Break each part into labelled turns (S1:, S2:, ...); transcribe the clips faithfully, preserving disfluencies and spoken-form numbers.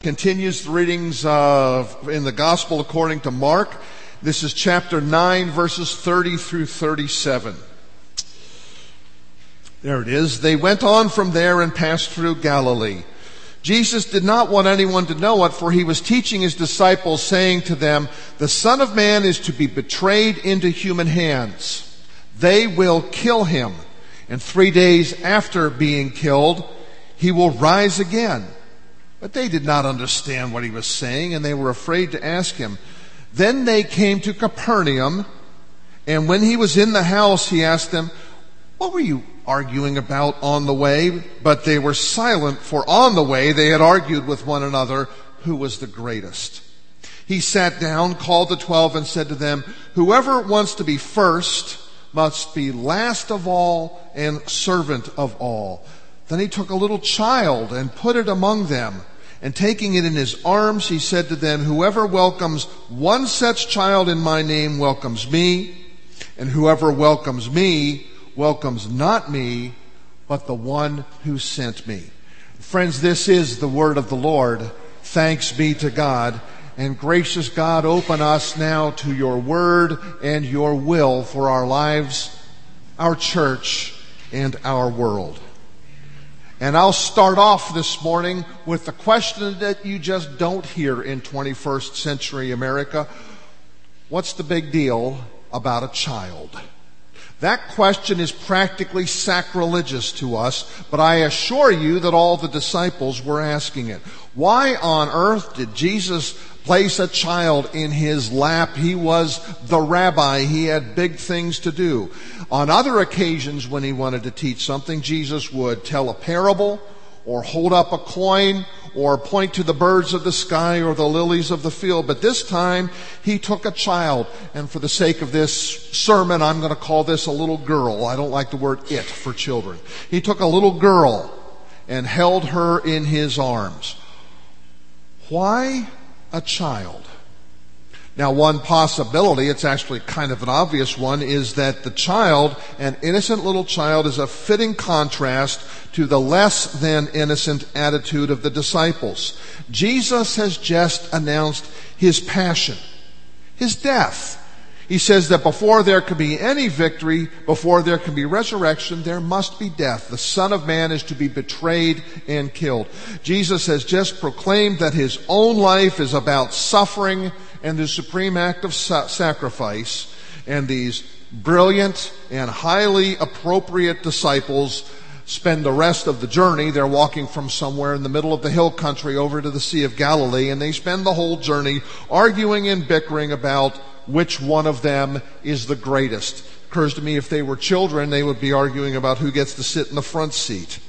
S1: continues the readings of, in the Gospel according to Mark. This is chapter nine, verses thirty through thirty-seven. There it is. They went on from there and passed through Galilee. Jesus did not want anyone to know it, for he was teaching his disciples, saying to them, "The Son of Man is to be betrayed into human hands. They will kill him, and three days after being killed, he will rise again." But they did not understand what he was saying, and they were afraid to ask him. Then they came to Capernaum, and when he was in the house, he asked them, "What were you arguing about on the way?" But they were silent, for on the way they had argued with one another who was the greatest. He sat down, called the twelve, and said to them, "Whoever wants to be first must be last of all and servant of all." Then he took a little child and put it among them. And taking it in his arms, he said to them, "Whoever welcomes one such child in my name welcomes me. And whoever welcomes me welcomes not me, but the one who sent me." Friends, this is the word of the Lord. Thanks be to God. And gracious God, open us now to your word and your will for our lives, our church, and our world. And I'll start off this morning with the question that you just don't hear in twenty-first century America. What's the big deal about a child? That question is practically sacrilegious to us, but I assure you that all the disciples were asking it. Why on earth did Jesus place a child in his lap? He was the rabbi. He had big things to do. On other occasions when he wanted to teach something, Jesus would tell a parable or hold up a coin or point to the birds of the sky or the lilies of the field. But this time he took a child. And for the sake of this sermon, I'm going to call this a little girl. I don't like the word it for children. He took a little girl and held her in his arms. Why a child? Now, one possibility, it's actually kind of an obvious one, is that the child, an innocent little child, is a fitting contrast to the less than innocent attitude of the disciples. Jesus has just announced his passion, his death. He says that before there can be any victory, before there can be resurrection, there must be death. The Son of Man is to be betrayed and killed. Jesus has just proclaimed that his own life is about suffering and the supreme act of sacrifice. And these brilliant and highly appropriate disciples spend the rest of the journey. They're walking from somewhere in the middle of the hill country over to the Sea of Galilee, and they spend the whole journey arguing and bickering about which one of them is the greatest. It occurs to me if they were children, they would be arguing about who gets to sit in the front seat.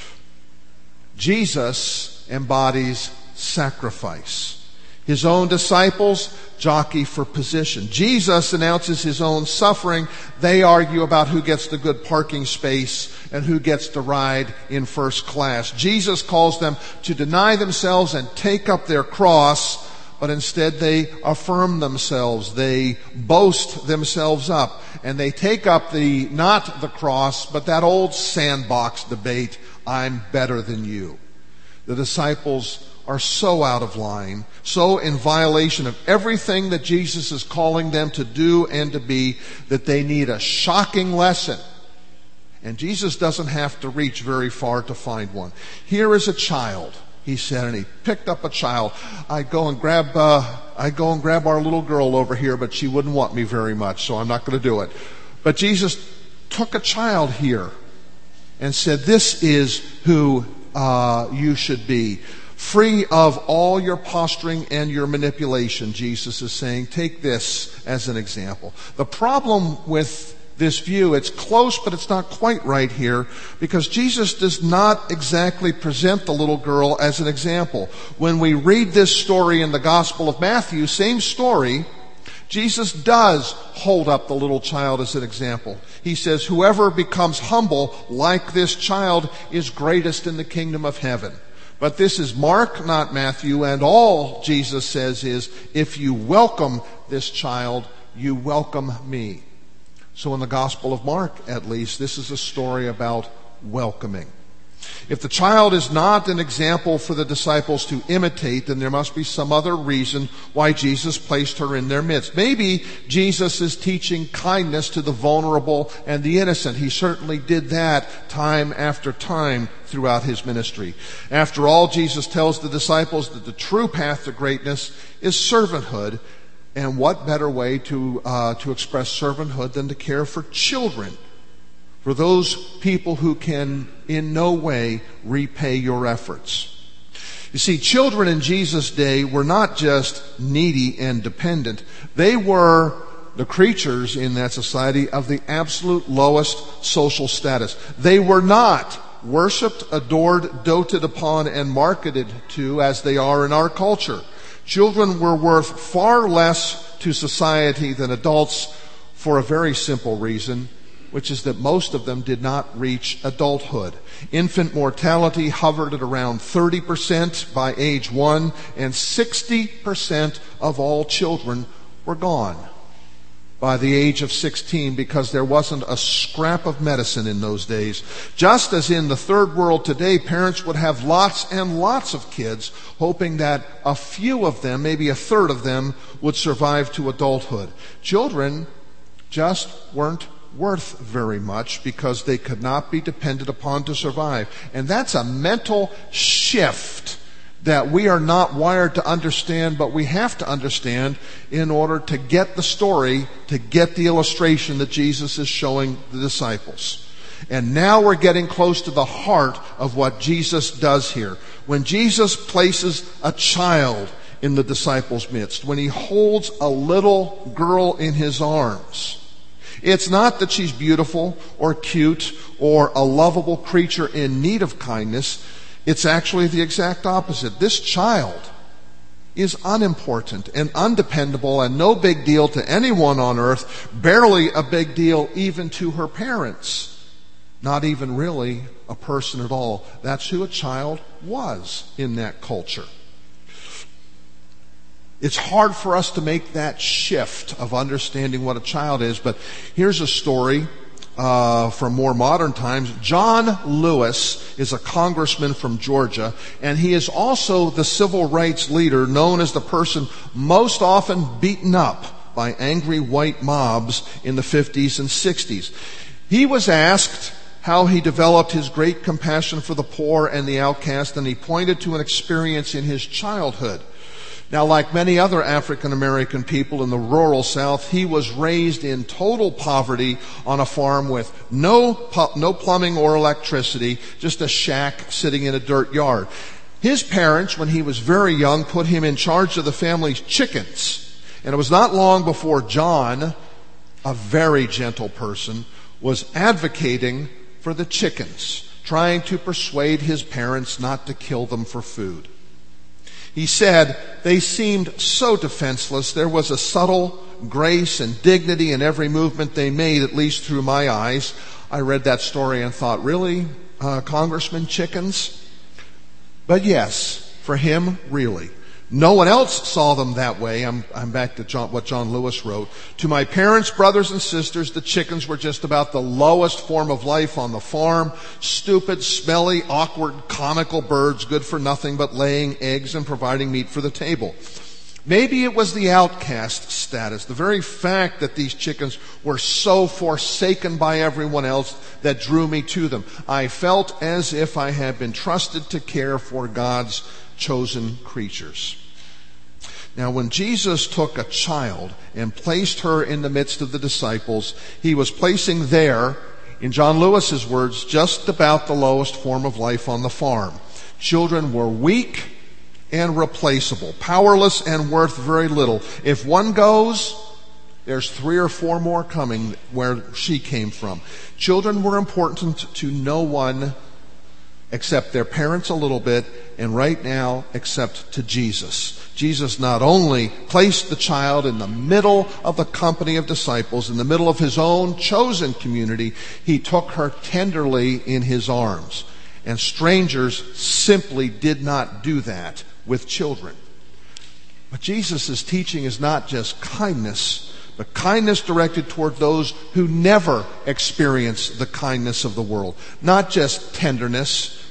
S1: Jesus embodies sacrifice. His own disciples jockey for position. Jesus announces his own suffering. They argue about who gets the good parking space and who gets to ride in first class. Jesus calls them to deny themselves and take up their cross, but instead they affirm themselves. They boast themselves up, and they take up the, not the cross, but that old sandbox debate, I'm better than you. The disciples are so out of line, so in violation of everything that Jesus is calling them to do and to be, that they need a shocking lesson. And Jesus doesn't have to reach very far to find one. Here is a child, he said, and he picked up a child. I go and grab, uh, I go and grab our little girl over here, but she wouldn't want me very much, so I'm not going to do it. But Jesus took a child here and said, "This is who uh, you should be. Free of all your posturing and your manipulation," Jesus is saying. Take this as an example. The problem with this view, it's close, but it's not quite right here, because Jesus does not exactly present the little girl as an example. When we read this story in the Gospel of Matthew, same story, Jesus does hold up the little child as an example. He says, "Whoever becomes humble like this child is greatest in the kingdom of heaven." But this is Mark, not Matthew, and all Jesus says is, if you welcome this child, you welcome me. So in the Gospel of Mark, at least, this is a story about welcoming. If the child is not an example for the disciples to imitate, then there must be some other reason why Jesus placed her in their midst. Maybe Jesus is teaching kindness to the vulnerable and the innocent. He certainly did that time after time throughout his ministry. After all, Jesus tells the disciples that the true path to greatness is servanthood. And what better way to uh, to express servanthood than to care for children? For those people who can in no way repay your efforts. You see, children in Jesus' day were not just needy and dependent. They were the creatures in that society of the absolute lowest social status. They were not worshipped, adored, doted upon, and marketed to as they are in our culture. Children were worth far less to society than adults for a very simple reason, which is that most of them did not reach adulthood. Infant mortality hovered at around thirty percent by age one, and sixty percent of all children were gone by the age of sixteen because there wasn't a scrap of medicine in those days. Just as in the third world today, parents would have lots and lots of kids, hoping that a few of them, maybe a third of them, would survive to adulthood. Children just weren't worth very much because they could not be depended upon to survive. And that's a mental shift that we are not wired to understand, but we have to understand in order to get the story, to get the illustration that Jesus is showing the disciples. And now we're getting close to the heart of what Jesus does here. When Jesus places a child in the disciples' midst, when he holds a little girl in his arms, it's not that she's beautiful or cute or a lovable creature in need of kindness. It's actually the exact opposite. This child is unimportant and undependable and no big deal to anyone on earth, barely a big deal even to her parents. Not even really a person at all. That's who a child was in that culture. It's hard for us to make that shift of understanding what a child is, but here's a story uh, from more modern times. John Lewis is a congressman from Georgia, and he is also the civil rights leader known as the person most often beaten up by angry white mobs in the fifties and sixties. He was asked how he developed his great compassion for the poor and the outcast, and he pointed to an experience in his childhood. Now, like many other African American people in the rural South, he was raised in total poverty on a farm with no pu- no plumbing or electricity, just a shack sitting in a dirt yard. His parents, when he was very young, put him in charge of the family's chickens. And it was not long before John, a very gentle person, was advocating for the chickens, trying to persuade his parents not to kill them for food. He said, they seemed so defenseless. There was a subtle grace and dignity in every movement they made, at least through my eyes. I read that story and thought, really, uh, Congressman, chickens? But yes, for him, really. No one else saw them that way. I'm, I'm back to John, what John Lewis wrote. To my parents, brothers, and sisters, the chickens were just about the lowest form of life on the farm. Stupid, smelly, awkward, comical birds, good for nothing but laying eggs and providing meat for the table. Maybe it was the outcast status, the very fact that these chickens were so forsaken by everyone else that drew me to them. I felt as if I had been trusted to care for God's chosen creatures. Now, when Jesus took a child and placed her in the midst of the disciples, he was placing there, in John Lewis's words, just about the lowest form of life on the farm. Children were weak and replaceable, powerless and worth very little. If one goes, there's three or four more coming where she came from. Children were important to no one except their parents a little bit, and right now, except to Jesus. Jesus not only placed the child in the middle of the company of disciples, in the middle of his own chosen community, he took her tenderly in his arms. And strangers simply did not do that with children. But Jesus' teaching is not just kindness, but kindness directed toward those who never experience the kindness of the world. Not just tenderness,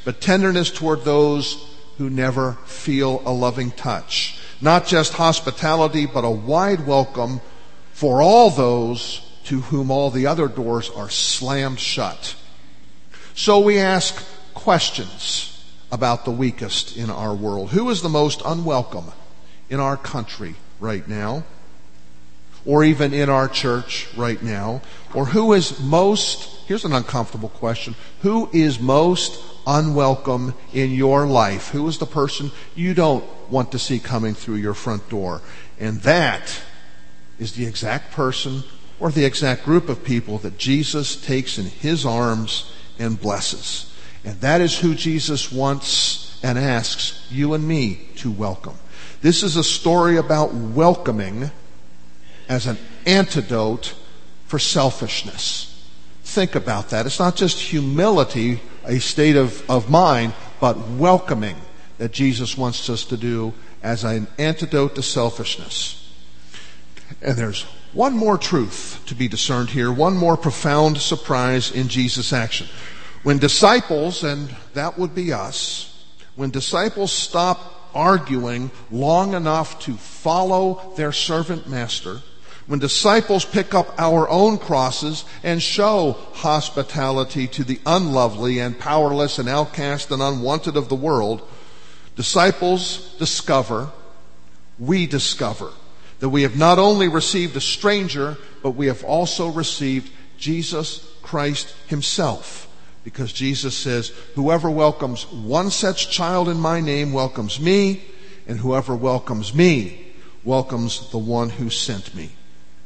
S1: but tenderness toward those who never feel a loving touch. Not just hospitality, but a wide welcome for all those to whom all the other doors are slammed shut. So we ask questions about the weakest in our world. Who is the most unwelcome in our country right now? Or even in our church right now? Or who is most, here's an uncomfortable question, who is most unwelcome in your life? Who is the person you don't want to see coming through your front door? And that is the exact person or the exact group of people that Jesus takes in his arms and blesses. And that is who Jesus wants and asks you and me to welcome. This is a story about welcoming as an antidote for selfishness. Think about that. It's not just humility, a state of, of mind, but welcoming that Jesus wants us to do as an antidote to selfishness. And there's one more truth to be discerned here, one more profound surprise in Jesus' action. When disciples, and that would be us, when disciples stop arguing long enough to follow their servant master, when disciples pick up our own crosses and show hospitality to the unlovely and powerless and outcast and unwanted of the world, disciples discover, we discover, that we have not only received a stranger, but we have also received Jesus Christ himself. Because Jesus says, whoever welcomes one such child in my name welcomes me, and whoever welcomes me welcomes the one who sent me.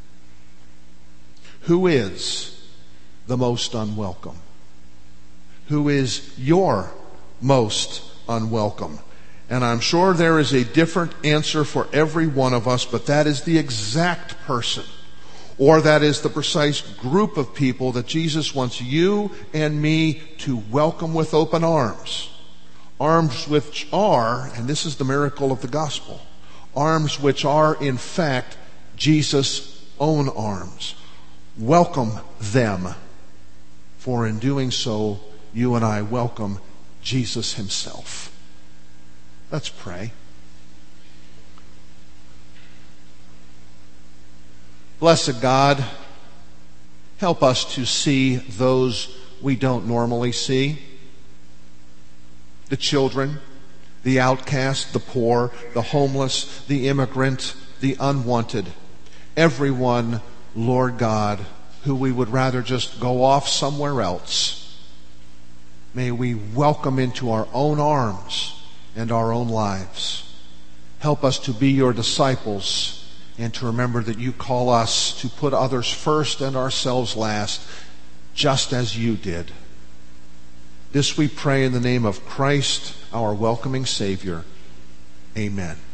S1: Who is the most unwelcome? Who is your most unwelcome? And I'm sure there is a different answer for every one of us, but that is the exact person, or that is the precise group of people that Jesus wants you and me to welcome with open arms. Arms which are, and this is the miracle of the gospel, arms which are in fact Jesus' own arms. Welcome them, for in doing so, you and I welcome Jesus himself. Let's pray. Blessed God, help us to see those we don't normally see. The children, the outcast, the poor, the homeless, the immigrant, the unwanted. Everyone, Lord God, who we would rather just go off somewhere else. May we welcome into our own arms and our own lives. Help us to be your disciples and to remember that you call us to put others first and ourselves last, just as you did. This we pray in the name of Christ, our welcoming Savior. Amen.